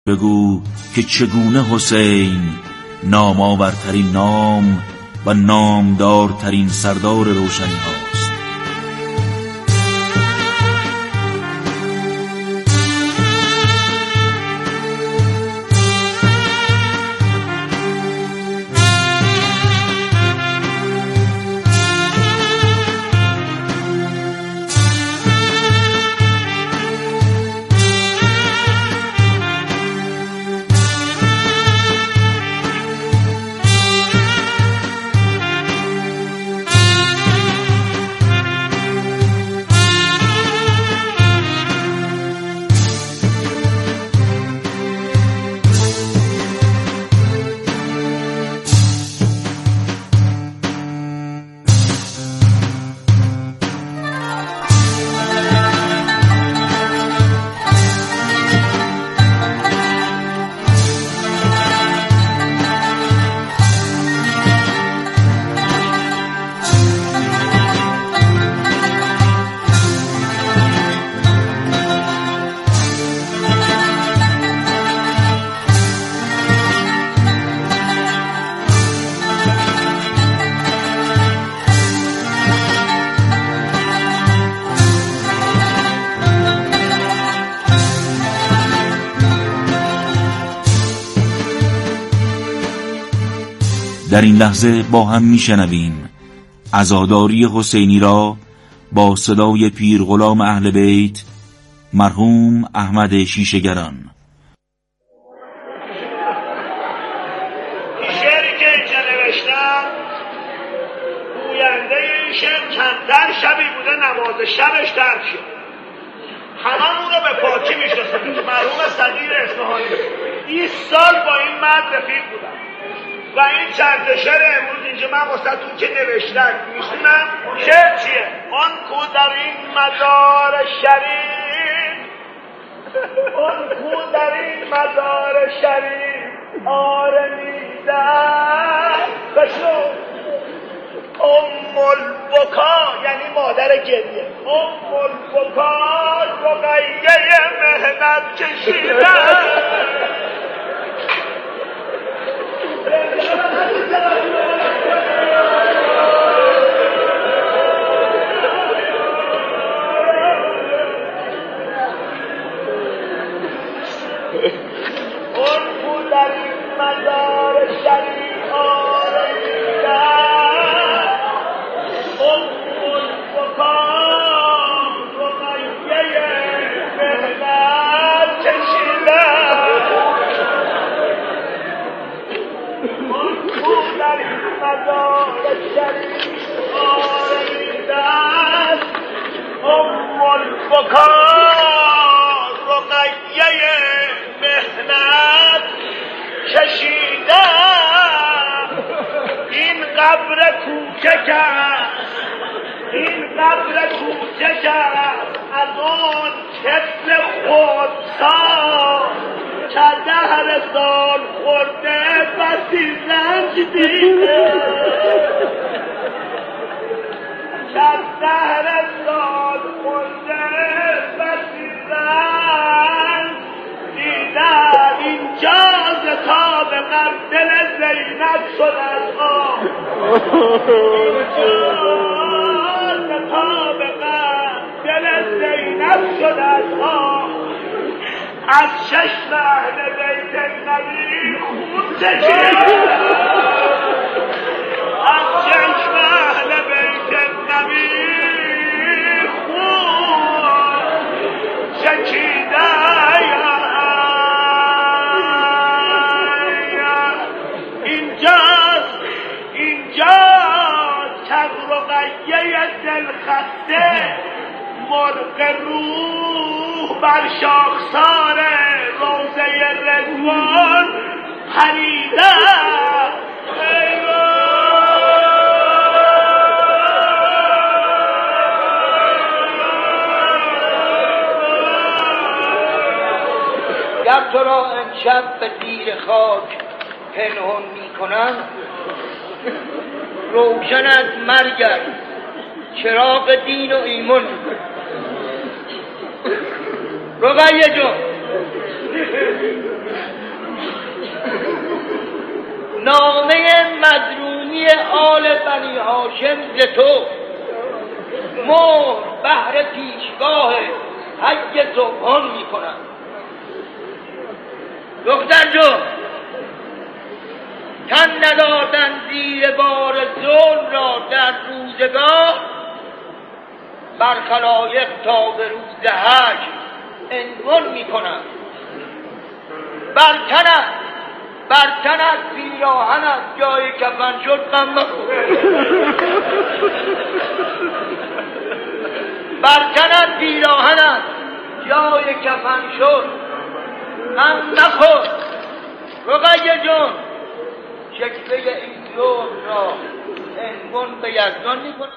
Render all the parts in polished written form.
بگو که چگونه حسین نامآورترین نام و نامدارترین سردار روشنی هاست. در این لحظه با هم میشنویم عزاداری حسینی را با صدای پیر غلام اهل بیت مرحوم احمد شیشه‌گران. شعری که اینجا نوشتم گوینده این شعر کمتر شبی بوده نماز شبش ترک شد. هممون رو به پاکی میشناسیم. مرحوم صدیر اصفهانی 20 سال با این مرد رفیق بودم و این چند شعر امروز اینجا من واسهتون که نوشتم میخونم. شعر چیه؟ آن کو در این مزار شریف، آن کو در این مزار شریف آرمیدن بشنو البکا، یعنی مادر گریه، البکا رقیه مهنت کشیدن. اون کو در این مزار شریف آرمیدن اون البکا رقیه مهنت کشیدن. در این مزار شریف آرمیدن ام البکا رقیه مهنت کشیدن. این قبر کوچک است، این قبر کوچک است از اون کسل خودساز که 10 سال خورده بسی رنج دیده، که 10 سال خورده بسی رنج دیده. اینجا ز تاب غم دل زینب شد از آب، اینجا ز تاب غم دل زینب شد از آب. از چشم اهل بیت نبی خون چکید، از چشم اهل بیت نبی خون چکیده. اینجاست که رقیه دلخسته مرغ روح بر شاخسار روضه رضوان پریده. گر تو را امشب به زیر خاک پنهان میکنم، روشن از مرگت چراغ دین و ایمان. رقیه جان نامه مظلومی آل بنی هاشم ز تو، مهر بهر پیشگاه حج سبحان می کنم. دختر جون، تن ندادن زیر بار ظلم را در روزگاه، بر خلایق تا به روز حشر عنوان می کنم. بر تنت پیراهنت جای کفن شد غم مخور. بر تنت پیراهنت جای کفن شد غم نخور. رقیه جون، شکوه این ظلم را عنوان به یزدان می کنم.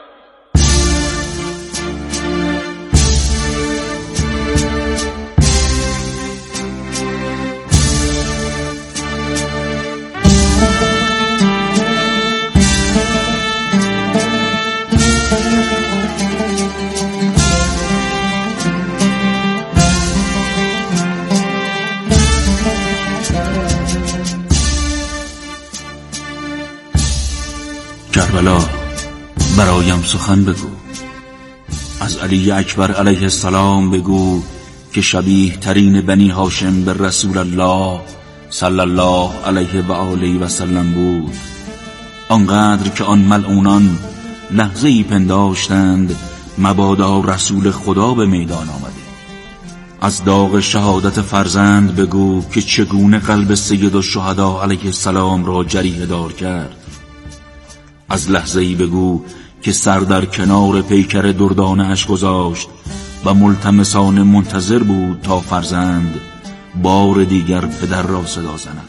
کربلا، برایم سخن بگو. از علی اکبر علیه السلام بگو که شبیه ترین بنی هاشم به رسول الله صلی الله علیه و آله و سلم بود، آنقدر که آن ملعونان لحظه ای پنداشتند مبادا رسول خدا به میدان آمده. از داغ شهادت فرزند بگو که چگونه قلب سید الشهدا علیه السلام را جریحه دار کرد. از لحظه ای بگو که سر در کنار پیکر دردانه اش گذاشت و ملتمسانه منتظر بود تا فرزند بار دیگر پدر را صدا زند.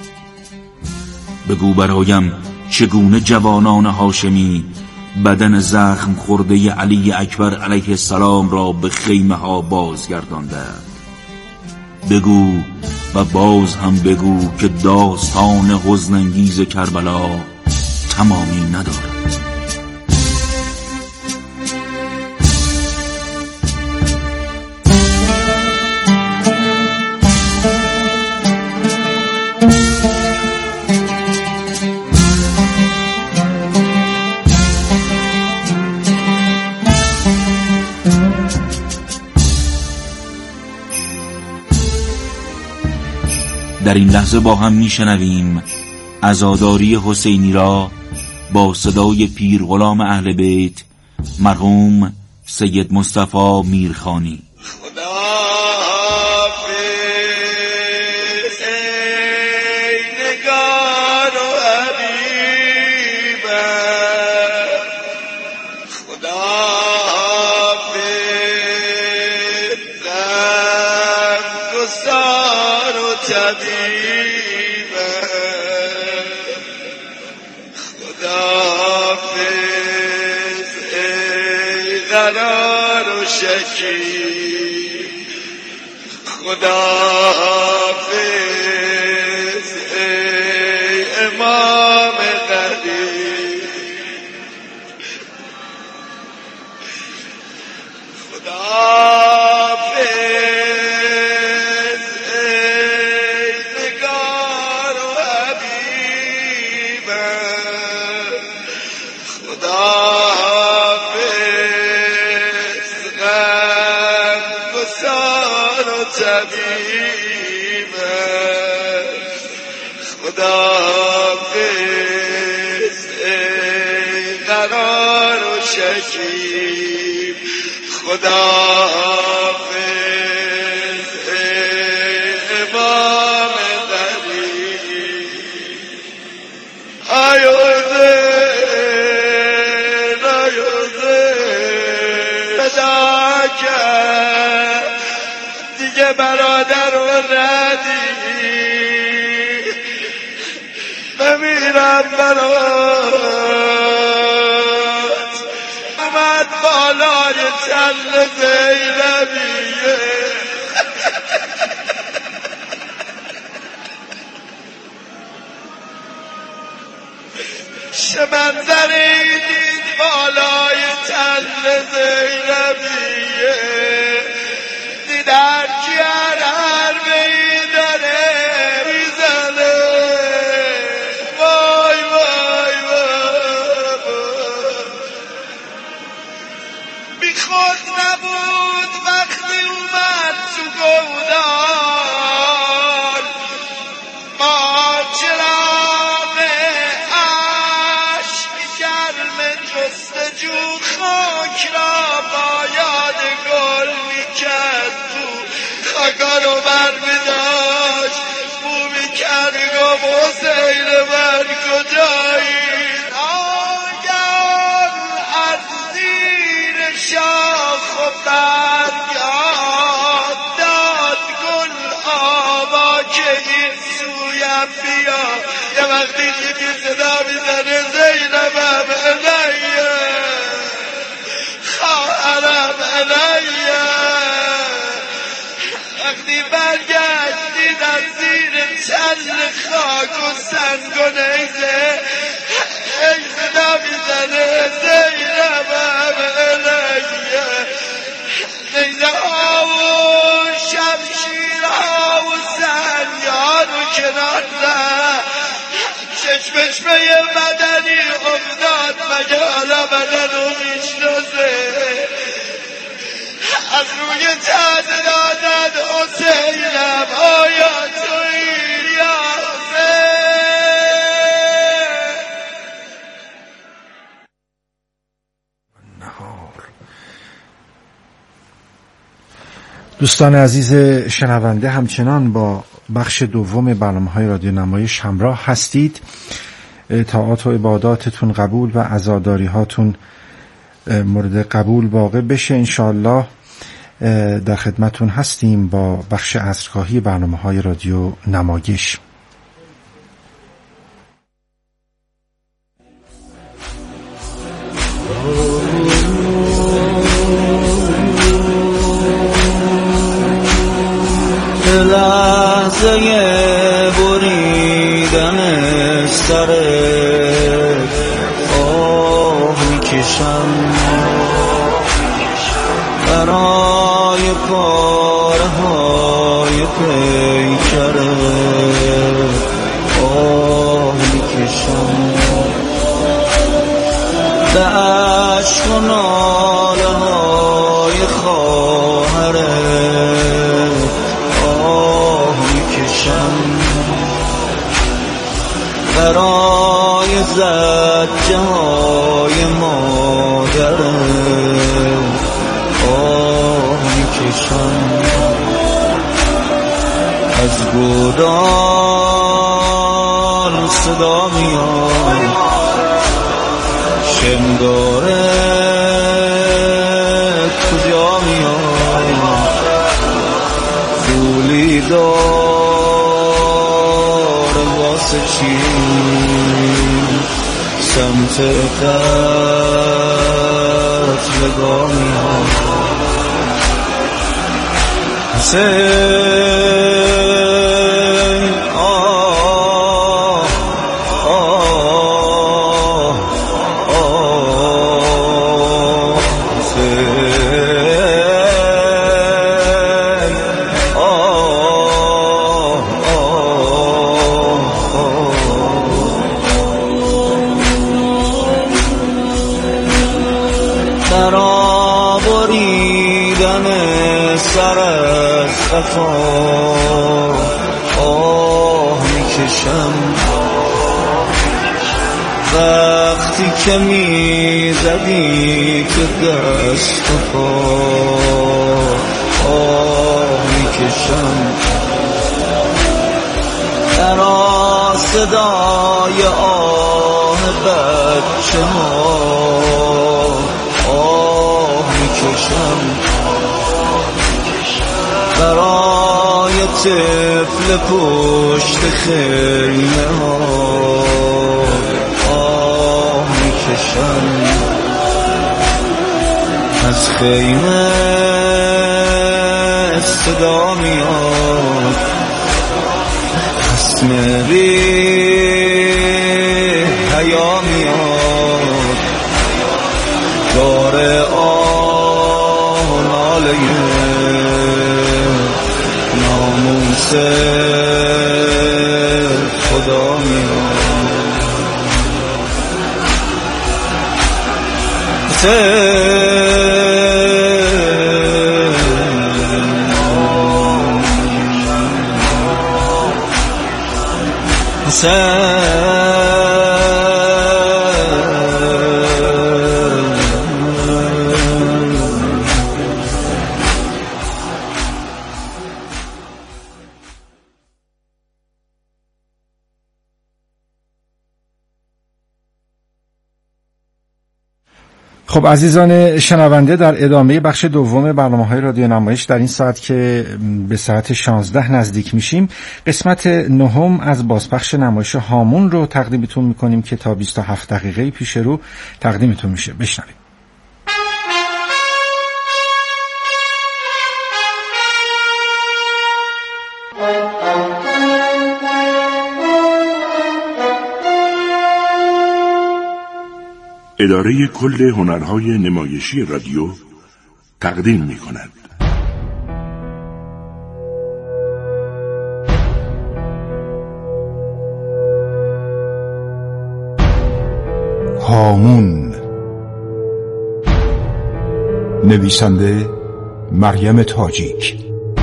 بگو برایم چگونه جوانان هاشمی بدن زخم خورده علی اکبر علیه السلام را به خیمه ها بازگرداندند. بگو و باز هم بگو که داستان حزن‌انگیز کربلا تمامی ندارد. در این لحظه با هم میشنویم عزاداری حسینی را با صدای پیر غلام اهل بیت مرحوم سید مصطفی میرخانی. قرار و شکیب خداحافظ ای امام قدیر، خداحافظ ای نگار و حبیبم، خداحافظ ای قرار و شکیب، خداحافظ ای امام قدیر. آیوزین صدا کرد دیگه برادر و ردی، بمیرم برات اومد بالای تل زینبیه، چه منظری دید بالای تل زینبیه، دیدن که هر بی داره میزنه، وای زینب بیا، یه وقتی که صدا میزنه زینبم علیه، خواهرم علیه. وقتی برگشتید از زیر چل خاک و سنگ و نیزه ای صدا میزنه زینبم علیه، نیزه ها و شمشیر ها و سنگار و کنار زد، چشمش به یه بدنی افتاد مگه حالا بدن رو میشناسه، از روی تن دادن حسینم آیا تویی یا حسین. دوستان عزیز شنونده، همچنان با بخش دوم برنامه‌های رادیو نمایش همراه هستید. طاعات و عباداتتون قبول و عزاداری هاتون مورد قبول واقع بشه انشاءالله. در خدمتون هستیم با بخش عصرگاهی برنامه‌های رادیو نمایش. لحظه بریدن سرت آه میکشم، برای پاره های پیکرت آه میکشم، به عشق و ناله های خواهرت آه میکشم، برای زجه های مادرت آه میکشم، از گودال صدا میاد شنگارت کجا میاد، پولی دار واسه چی سمت قتلگاه میاد، حسین آه آه آه حسین آه آه بریدن سر از قفا آه میکشم، وقتی که میزدی که دست و پا آه میکشم، در صدای آه بچه ها آه میکشم، برای طفل پشت خیمه ها آه میکشم، از خیمه صدا میاد خصم بی حیا میاد، داره آه و ناله ناموس خدا میاد، خب عزیزان شنونده، در ادامه بخش دوم برنامه‌های رادیو نمایش در این ساعت که به ساعت 16 نزدیک میشیم، قسمت نهم از بازپخش نمایش هامون رو تقدیمتون میکنیم که تا 27 دقیقه پیش رو تقدیمتون میشه. بشنوید. اداره کل هنرهای نمایشی رادیو تقدیم می کند. هامون. نویسنده مریم تاجیک.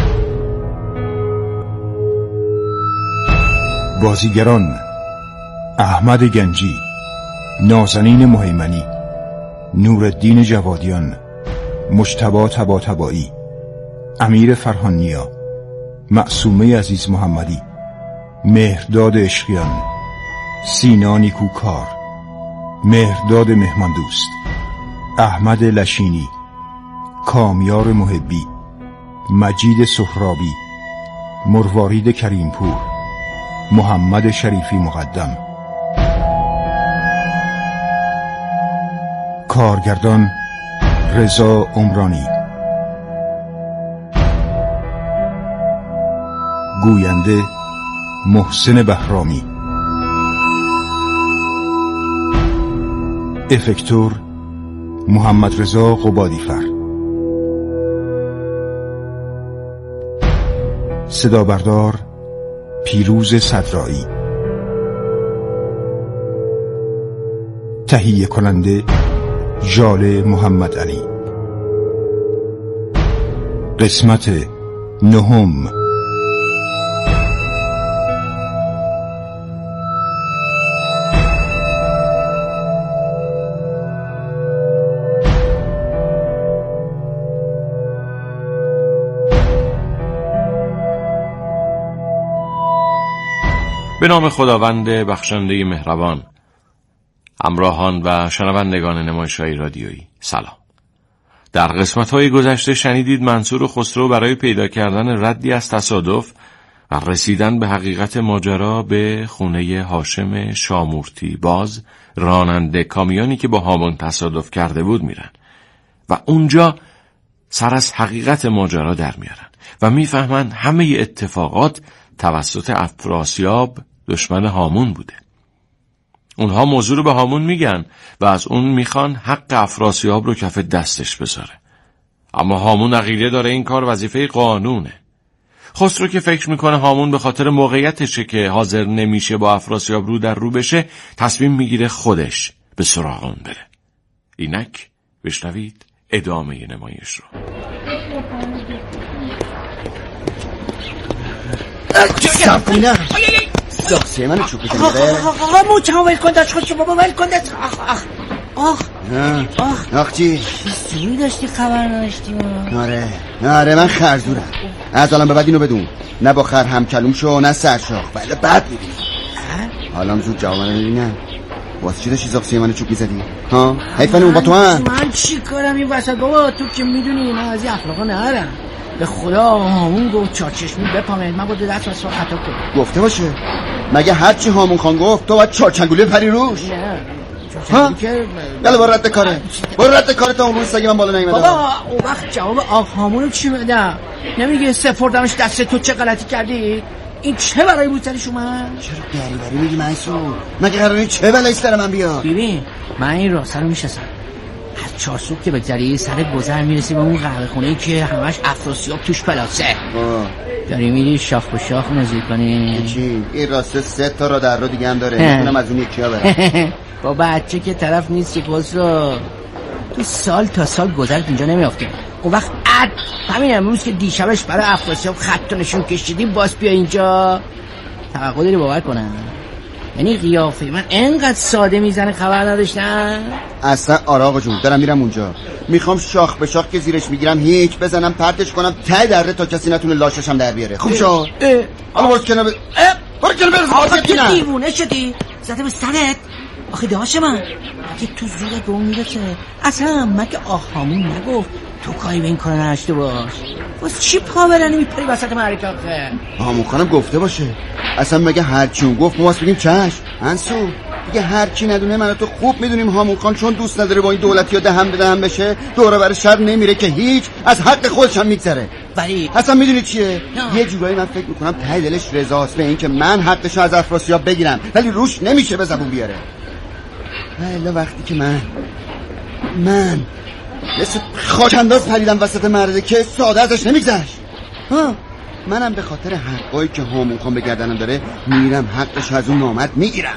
بازیگران: احمد گنجی، نازنین مهیمنی، نورالدین جوادیان، مجتبی طباطبایی، امیر فرهانیا، معصومه عزیز محمدی، مهرداد عشقیان، سینا نیکوکار، مهرداد مهماندوست، احمد لشینی، کامیار محبی، مجید سهرابی، مروارید کریمپور، محمد شریفی مقدم. کارگردان: رضا عمرانی. گوینده: محسن بهرامی. افکتور: محمد رضا قبادیفر. صدا بردار: پیروز صدرایی. تهیه کننده: ژاله محمد علی. قسمت نهم. به نام خداوند بخشنده مهربان. همراهان و شنوندگان نمایش‌های رادیویی، سلام. در قسمت‌های گذشته شنیدید منصور خسرو برای پیدا کردن ردی از تصادف و رسیدن به حقیقت ماجرا به خونه هاشم شامورتی باز، راننده کامیونی که با هامون تصادف کرده بود، میرن و اونجا سر از حقیقت ماجرا در میارن و میفهمن همه اتفاقات توسط افراسیاب، دشمن هامون بوده. اونها موضوع رو به هامون میگن و از اون میخوان حق افراسیاب رو کف دستش بذاره. اما هامون عقیده داره این کار وظیفه قانونه. خسرو که فکر میکنه هامون به خاطر موقعیتشه که حاضر نمیشه با افراسیاب رو در رو بشه، تصمیم میگیره خودش به سراغ اون بره. اینک بشنوید ادامه نمایش رو. سفینه داخسه منو چوب بزنی بره. آقا موچه ول کن داشت خوش بابا ول کن داشت. آخ چی؟ سوی داشتی خبر نداشتی؟ آره من خرزورم. از الان به بعد اینو بدون، نه با خر هم کلوم شو نه سرشاخ، بله بعد میبینی. حالا زود جواب منو ببینم. واسه چی داشتی زاخسه منو چوب میزدی؟ ها؟ حیفنه اون با تو هم؟ من چی کارم این وسط بابا؟ تو که میدونی من از این اخلاقا نهارم. به خدا هامون گفت چارچشمی بپامید، من بود دست واسه خطا کنم. گفته باشه مگه هرچی هامون خان گفت تو باید چارچنگولی پری روش؟ نه ها؟ بله برو رد کاره، برو رد کاره تا اون روز سگی من بالا نیمدم. بابا اون وقت جواب آق هامون رو چی بدم؟ نمیگه سپردمش دست تو چه غلطی کردی؟ این چه برای بود سرش اومد؟ چرا دری میگی منصور؟ مگه قراره چه بلایی سر من بیاد؟ ببین من این راسته رو میشناسم. از چارسوب که بگذری سر گذر میرسی به اون قهوه خونه‌ای که همش افراسیاب توش پلاسه. داری میری شاخ به شاخ نزدیک کنی. چی؟ این راسته 3 تا را در رو دیگه هم داره. میتونم از اون یکی‌ها برم. با بچه که طرف نیست که خسرو. تو سال تا سال گذرت اینجا نمیافته. اون وقت همین امروز که دیشبش برای افراسیاب خط و نشون کشیدیم باز بیا اینجا. توقع داری باور کنم؟ یعنی قیافه من انقدر ساده میزنه خبر نداشتن؟ اصلا آره آقا جون دارم میرم اونجا، میخوام شاخ به شاخ که زیرش میگیرم هیچ بزنم پرتش کنم ته دره تا کسی نتونه لاششم در بیاره. خوب شد؟ اما برو کنه برو کنه برو تو دیوونه شدی؟ زده به سرت آخه داشت من اگه تو زود به اون میرسه اصلا مگه آهامون نگفت تو کاری به این کار نشته باش؟ باز چی پا برنی میپری وسط معرکه آخه؟ آمون خانم گفته باشه اصلا مگه هرچی اون گفت ما باز بگیم چشم. انسو دیگه هرچی ندونه من تو خوب میدونیم هامون خان چون دوست نداره با این دولتی ها دهم به دهم بشه دوره بر شر نمیره که هیچ از حق خودش هم میگذره. ولی اصلا میدونی چیه؟ یه جورایی من فکر میکنم ته دلش رضاست به این که من حقشو از افراسیاب بگیرم ولی روش نمیشه به زبون بیاره. الا وقتی که من مثل خاک انداز پریدم وسط معرکه که ساده ازش نمیگذشت. منم به خاطر حقایی که هامون خان به گردنم داره میرم حقش از اون نامرد میگیرم.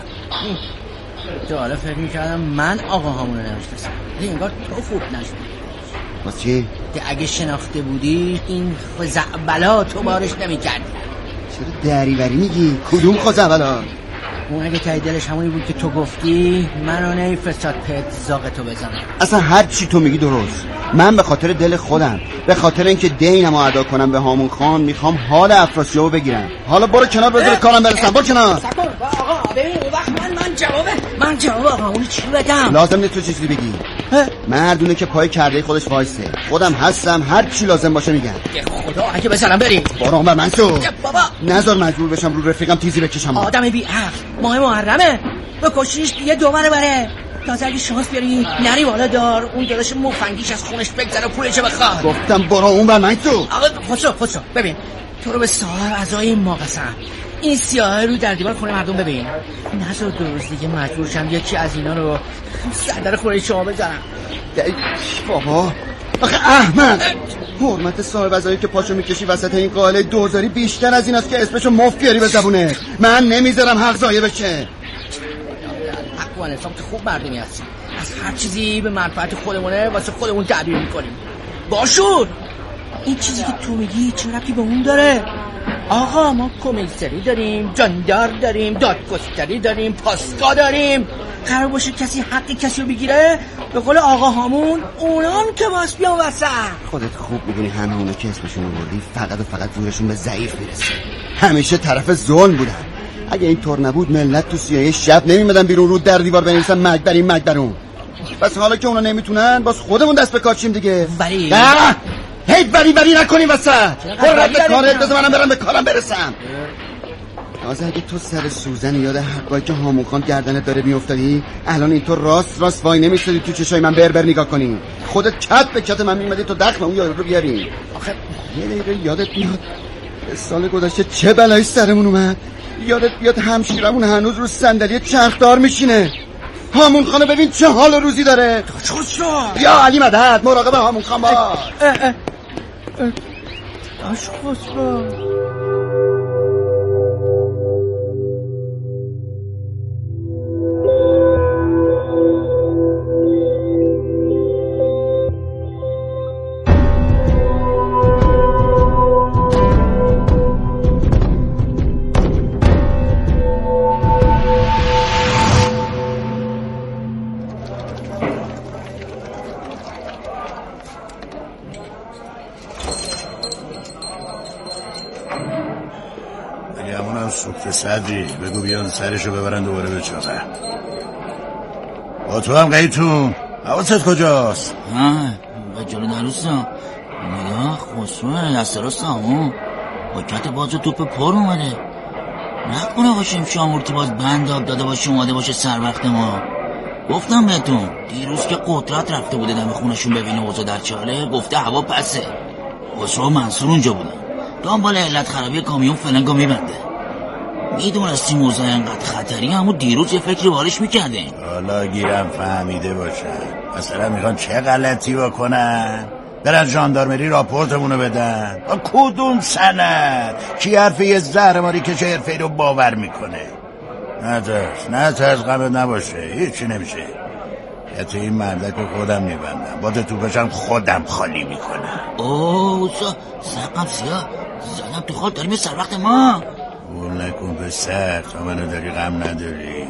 تو حالا فکر میکردم من آقا هامون رو نمیشناسم ولی انگار تو خوب نشدی. واسه چی؟ که اگه شناخته بودی این خزعبلا تو بارش نمیکردی. چرا دریوری میگی؟ کدوم خزعبلا؟ اون اگه ته دلش همونی بود که تو گفتی منو نمیفرستاد پت زاق تو بزنم. اصلا هر چی تو میگی درست. من به خاطر دل خودم به خاطر اینکه دینمو ادا کنم به هامون خان میخوام حال افراسیابو بگیرم. حالا برو کنار بذار کارم برسم. برو کنار. آقا ببین اون وقت من جواب آقا اونی چی بدم؟ لازم نیست تو چیزی بگی. مردونه که پای کرده خودش وایسه. خودم هستم هر چی لازم باشه میگم. خدا اگه بسلام بریم. برو عمر منصور. بابا نذار مجبور بشم رو رفیقم تیزی بکشم. آدم بی عقل ماه محرمه بکشیش یه دوباره بره. تازه اگه شانس بیاری نری بالا دار اون دلش مفنگیش از خونش بگذره و پولش بخواد. گفتم برو اون بر منصور. آقا خودشو ببین تو رو به صاحب اعضای این ما قسم این سیاه رو در دیوار خونه مردم ببین. نذار دو روز دیگه مجبور شم یکی از اینا رو سردر خونه شما بزنم. بابا آخه احمد حرمت صاحب اعضایی که پاشو میکشی وسط این قاله دوزاری بیشتر از این است که اسمشو مفت بیاری به زبونه. من نمیذارم حق ضایع بشه. حق و انصاف خوب مردمی هستیم از هر چیزی به منفعت خودمونه واسه خودمون تعبیر میکنیم. باشون این چیزی که تو میگی چه ربطی به اون داره؟ آقا ما کمیسری داریم جاندار داریم دادگستری داریم پاسگاه داریم. قرار باشه کسی حق کسی رو بگیره به قول آقا هامون اونان که باس بیان وسط. خودت خوب میدونی همه اونا که اسمشون آوردی فقط و فقط زورشون به ضعیف میرسه. همیشه طرف ظلم بودن. اگه اینطور نبود ملت تو سیاهی شب نمیمدن بیرون رو در دیوار بنویسن مجبرون. بس حالا که اونا نمیتونن باز خودمون دست به کار چیم دیگه. ولی هی بری نکنیم وسط. برو کارت بذار منم برم به کارم برسم. تازه اگه تو سر سوزن یاد حقایی که هامون خان گردنت داره میافتادی الان اینطور راست وای نمیستادی تو چشای من بر نگاه کنی. خودت کت به کت من میمدی تو دخم اون یارو رو بیاری. آخه یه دقیقه یادت میاد سال گذشته چه بلایی سرمون اومد؟ یادت بیاد همشیرمون هنوز رو صندلی چرخدار میشینه. هامون خانو ببین چه حال روزی داره. یا علی مدد مراقب هامون خان باش. خسرو سوخت صدری بگو بیان سرشو ببرن دوباره به چاقه. با تو هم قیتون حواست کجاست؟ به جلو نروستم نگاه خسروه دست راست همون با کت باز و توپ پر اومده. نکنه باشیم شامورتی باز بند آب داده باشه اومده باشه سر وقت ما. گفتم بهتون دیروز که قدرت رفته بوده دم خونشون ببینه اوضاع در چاله گفته هوا پسه. خسرو منصور اونجا بودن دنبال علت خرابی کامیون فلنگو میبنده. میدونستی موضوع اینقدر خطری همو دیروز یه فکری بارش میکردیم. حالا گیرم فهمیده باشن مثلا میخوان چه غلطی بکنن؟ برن ژاندارمری راپورتمونو بدن. کدوم سند؟ کی حرف یه زهرماری که حرفه‌ای رو باور میکنه؟ نه ترس غمت نباشه هیچی نمیشه. تو این مردک رو خودم میبندم با توپشم خودم خالی میکنم. اوه سقم سیاه زدم تو خال داریم سر وقت ما. بول نکن به سر تا منو داری غم نداری.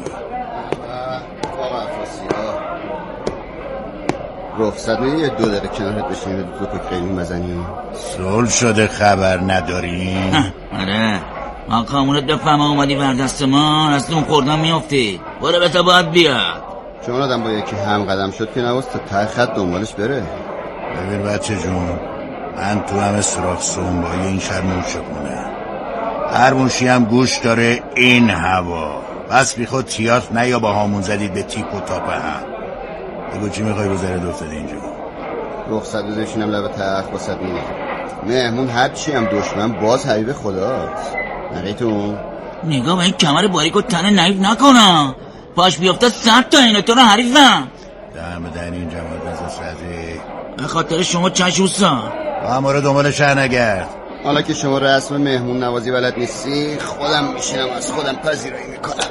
رخصت میدی یه 2 دقیقه کنارت بشینیم دو تا خیلی مزنی. صلح شده خبر نداریم؟ آره آقامونت بفهمه اومدی بر دست ما از اون خوردن میافتی. برو به تا باید بیاد. چون آدم با یکی هم قدم شد که نواست تا ته خط دنبالش بره. ببین بچه جون، من تو همه سراخ سنبایی این شهر موشمونه. هر موشی هم گوش داره این هوا. بس بی خود تیاتر نه یا با هامون زدید به تیپ و تاپ هم. بگو چی میخوای بذاره دوفتاد اینجا؟ رخصت بزشینم لبه تخت با صد میره. مهمون هر چی هم دشمن باز حبیب خداست. نقیتون نگاه با این کمر باریک و تنه نحیف نکنم. پاش بیافته 100 تا اینو تو رو حریفم. دم دنی این جماعت نزد رزی. به خاطر شما چشوسا با ما رو دنبال شهر نگرد. حالا که شما رسم مهمون نوازی بلد نیستی، خودم میشینم از خودم پذیرایی میکنم.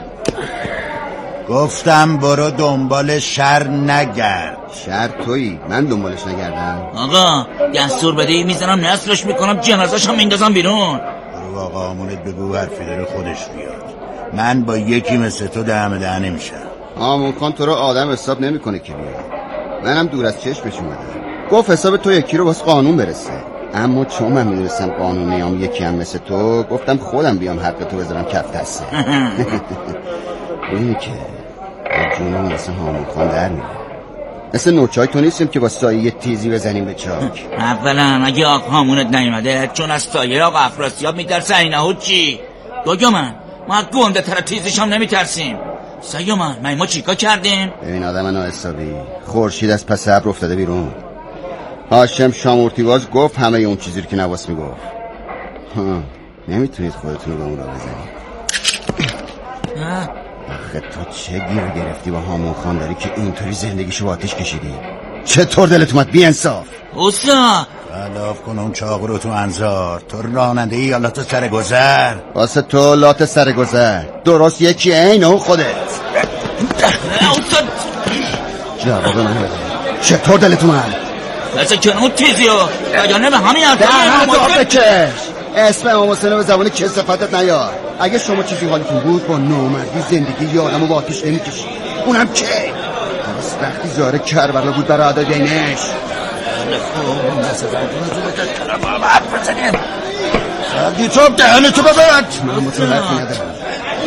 گفتم برو دنبال شهر نگرد. شهر تویی، من دنبالش نگردم. آقا دستور بده میزنم نسلش میکنم جنازش هم میندازم بیرون. برو آقا آمونت بگو حرفی داره خودش بیاد. من با یکی مثل تو دم ده نمیشم. آمون خان تو رو آدم حساب نمیکنه که بیاد. منم دور از چشمش اومدم. گفت حساب تو یکی رو واسه قانون برسه. اما چون من میدونستم قانون نیام یکی هم مثل تو، گفتم خودم بیام حق تو بذارم کف دسته. اینه که جونم مثل هامون خان در میره. مثل نوچای تو نیستیم که با سایه تیزی بزنیم به چاک. اولا اگه آقا هامونت نیومده چون از سایه آقا افراسیاب میترسه اینهو چی؟ گوگومن ما گنده تر تیزش هم نمیترسیم. سیومن ما چیکار کردیم؟ ببین آدم ناحسابی، خورشید از پس ابر افتاده بیرون. هاشم شامورتیواز گفت همه اون چیزی رو که نواس میگفت. نمیتونید خودتون رو به اون را بزنید. آخه تو چه گیر گرفتی با هامون خان داری که اینطوری زندگیشو با آتیش کشیدی؟ چطور دلت اومد بی انصاف؟ اوستا خلاف کن اون چاقو رو تو انظار. تو راننده ای یا لات سر گذر؟ واسه تو لات سر گذر درست یکی عین اون خودت. جواب من بده، چطور دلت اومد؟ بسه کنون تیزی ها بگانه به همین دهنت بکش. اسم امام حسین به زبان کثافتت نیار. اگه شما چیزی حالتون بود با نامردی زندگی یه آدمو با آتیش نمیکشید. اونم که درست وقتی زاره کربلا بود برای ادا دینش. دیتوب دهنتو ببرد. من مطلقی ندارم.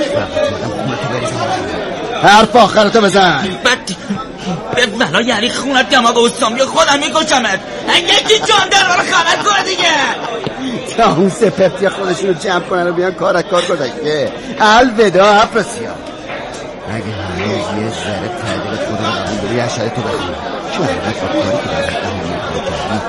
حرف آخرتو بزن. به بلا یعنی خونت دماغ استامی خودم میکشمت. یکی جان در حال خبر کنه دیگه. تا اون سپرتی خودشونو جمع کنن و بیان کار گذشته. الوداع افراسیاب. اگه هنوز یه ذره تعدیل خدا رو قبول داری اشاره تو بخون. چون اگه با کاری که در اهمیت رو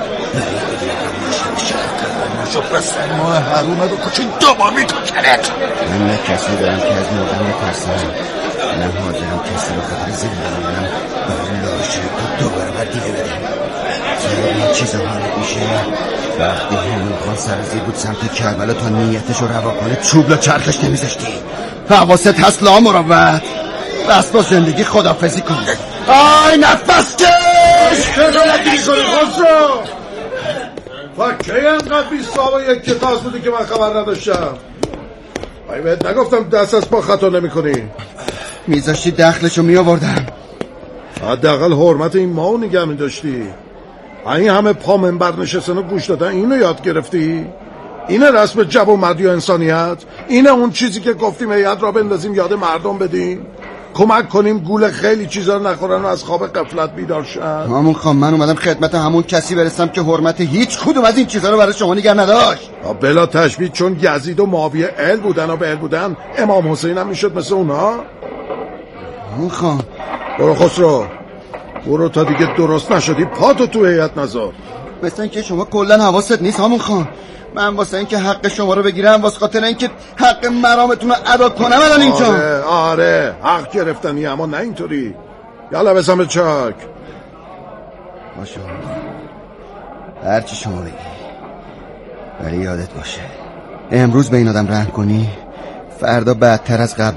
کردی شو پس ماه حرومه بکشین دوبامی تو کرد. من نه کسی دارم که از مردم میترسم، نه حاضرم کسی رو خاطر زندگی منم برای لاشه دو برابر دیده بدم. چرا این چیزا حالت میشه؟ وقتی همون خان سرزیر بود سمت کربلا تا نیتش رو روا کنه چوب لا چرخش نمیذاشتی. حواست هست لا مروت. بس با زندگی خدافزی کن. آی نفس کش خجالتی کنی خسرو. فکه اینقدر 20 سال یک کتاز بودی که من خبر نداشتم. من بهت نگفتم دست از پا خطا نمی کنی؟ میذاشتی دخلشو میآوردم. حداقل حرمت این ماو نگه می داشتی. این همه پا منبر نشستن و گوش دادن اینو یاد گرفتی؟ اینه رسم جب و مردی و انسانیت؟ اینه اون چیزی که گفتیم هیئت را بندازیم یاد مردم بدیم؟ کمک کنیم گول خیلی چیزا رو نخورن و از خواب غفلت بیدار شن؟ همون خان من اومدم خدمت همون کسی برسم که حرمت هیچ کدوم از این چیزا رو برای شما نگه نداشت. بلا تشبیه چون یزید و معاویه ال بودن و به ال بودن امام حسین هم میشد مثل اونا؟ همون خان برو خسرو، برو تا دیگه درست نشدی پاتو تو هیئت نذار. مثل اینکه شما کلا حواست نیست همون خان. من واسه اینکه حق شما رو بگیرم، واسه خاطر اینکه حق مرامتون رو ادا کنم الان اینجا. آره حق گرفتنی، اما نه اینطوری. یالا بزن به چاک. باشه هرچی شما بگی، ولی یادت باشه امروز به این آدم رحم کنی فردا بدتر از قبل